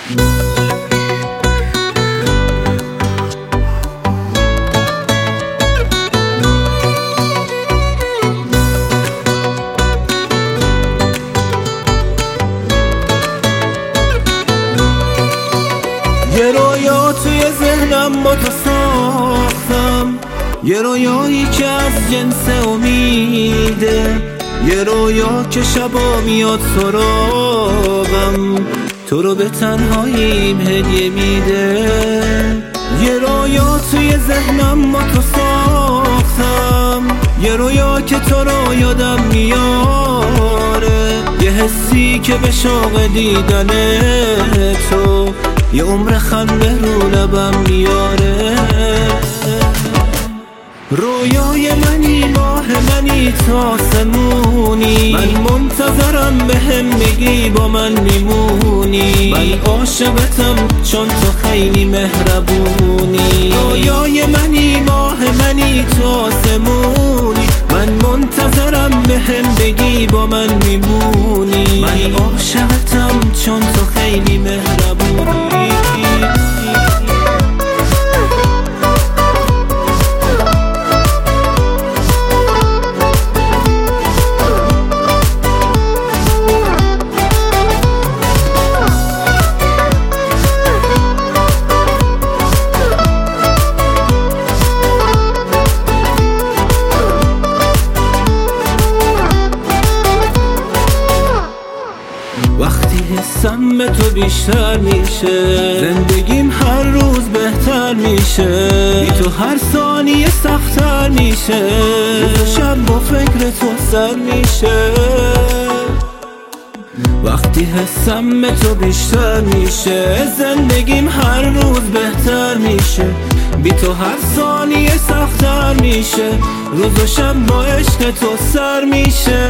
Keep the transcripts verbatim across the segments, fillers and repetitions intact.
یه رویا توی ذهنم با تو ساختم، یه رویایی که از جنس امیده، یه رویا که شبا میاد سراغم، تو رو به تنهاییم هدیه میده. یه رویا توی ذهنم با تو ساختم، یه رویا که تو رو یادم میاره، یه حسی که به شوق دیدن تو یه عمر خنده رو لبم میاره. رویای منی، ماه منی، تا آسمونی، من منتظرم بهم بگی با من میمونی، من عاشقتم چون تو خیلی مهربونی. رویای منی، ماه منی، تا آسمونی، من منتظرم بهم بگی با من میمونی، من عاشقتم چون تو خیلی مهربونی. وقتی حسم به تو بیشتر میشه، زندگیم هر روز بهتر میشه، بی تو هر ثانیه سخت‌تر میشه، روز و شب با فکر تو سر میشه. وقتی حسم به تو بیشتر میشه، زندگیم هر روز بهتر میشه، بی تو هر ثانیه سخت‌تر میشه، روز و شب با عشق تو سر میشه.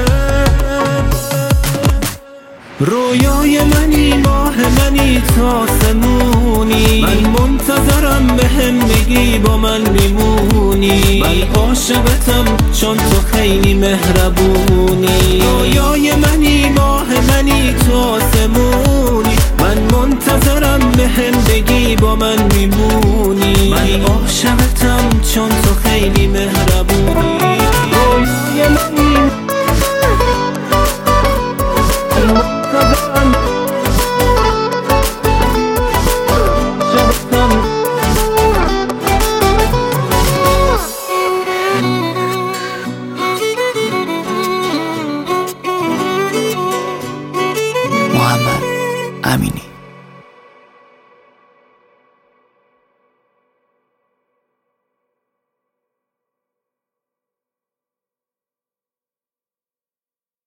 رویای منی، ماه منی، تا آسمونی، من منتظرم بهم بگی با من میمونی، من عاشقتم چون تو خیلی مهربونی. رویای منی، ماه منی، تا آسمونی، من منتظرم بهم بگی با من میمونی، من عاشقتم چون تو خیلی مهربونی. رویای منی محمد امینی.